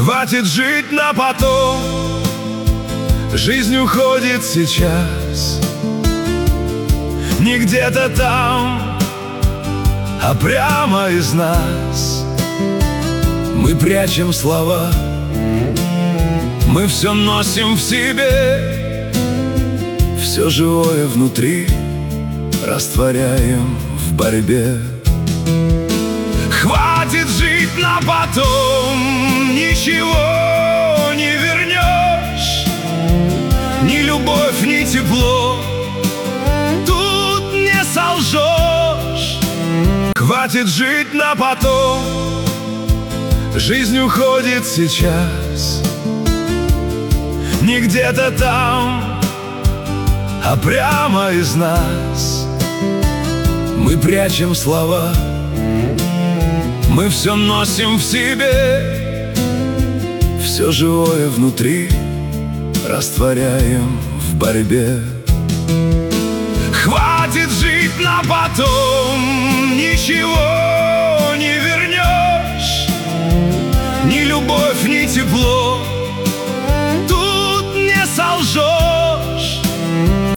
Хватит жить на потом, жизнь уходит сейчас. Не где-то там, а прямо из нас. Мы прячем слова, мы все носим в себе, все живое внутри растворяем в борьбе. Хватит жить на потом, ничего не вернешь, ни любовь, ни тепло, тут не солжешь. Хватит жить на потом, жизнь уходит сейчас. Не где-то там, а прямо из нас. Мы прячем слова, мы все носим в себе, все живое внутри растворяем в борьбе. Хватит жить на потом, ничего не вернешь, ни любовь, ни тепло,